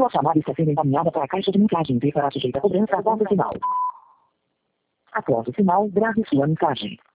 Sua chamada está sendo encaminhada para a caixa de mensagem e será sujeita a cobrança após o sinal. Após o sinal, grave sua mensagem.